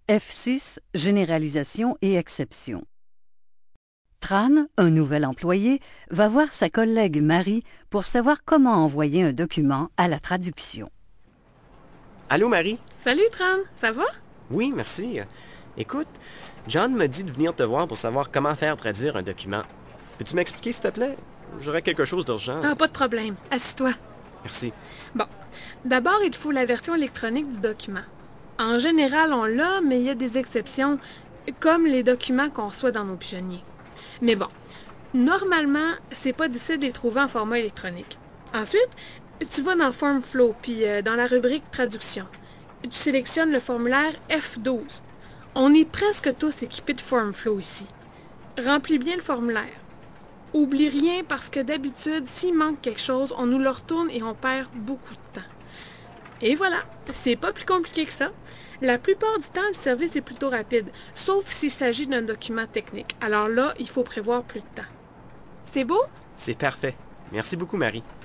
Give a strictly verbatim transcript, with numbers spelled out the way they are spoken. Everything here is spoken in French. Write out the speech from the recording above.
F six, Généralisation et exception. Tran, un nouvel employé, va voir sa collègue Marie pour savoir comment envoyer un document à la traduction. Allô, Marie? Salut, Tran, ça va? Oui, merci. Écoute, John m'a dit de venir te voir pour savoir comment faire traduire un document. Peux-tu m'expliquer, s'il te plaît? J'aurais quelque chose d'urgent. Ah, pas de problème. Assis-toi. Merci. Bon, d'abord, il te faut la version électronique du document. En général, on l'a, mais il y a des exceptions, comme les documents qu'on reçoit dans nos pigeonniers. Mais bon, normalement, c'est pas difficile de les trouver en format électronique. Ensuite, tu vas dans FormFlow, puis euh, dans la rubrique Traduction. Tu sélectionnes le formulaire F douze. On est presque tous équipés de FormFlow ici. Remplis bien le formulaire. Oublie rien parce que d'habitude, s'il manque quelque chose, on nous le retourne et on perd beaucoup de temps. Et voilà, c'est pas plus compliqué que ça. La plupart du temps, le service est plutôt rapide, sauf s'il s'agit d'un document technique. Alors là, il faut prévoir plus de temps. C'est beau? C'est parfait. Merci beaucoup, Marie.